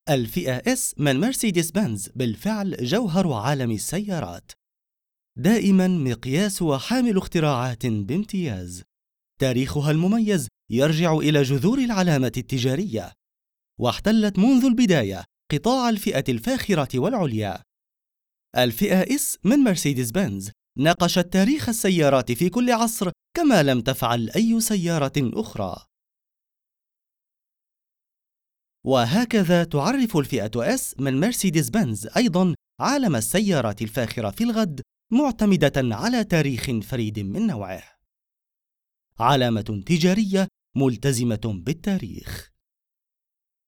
الفئة S من مرسيدس بنز بالفعل جوهر عالم السيارات، دائما مقياس وحامل اختراعات بامتياز. تاريخها المميز يرجع إلى جذور العلامة التجارية، واحتلت منذ البداية قطاع الفئة الفاخرة والعليا. الفئة S من مرسيدس بنز ناقشت تاريخ السيارات في كل عصر كما لم تفعل أي سيارة أخرى. وهكذا تعرف الفئة S من مرسيدس بنز أيضاً عالم السيارات الفاخرة في الغد، معتمدة على تاريخ فريد من نوعه. علامة تجارية ملتزمة بالتاريخ.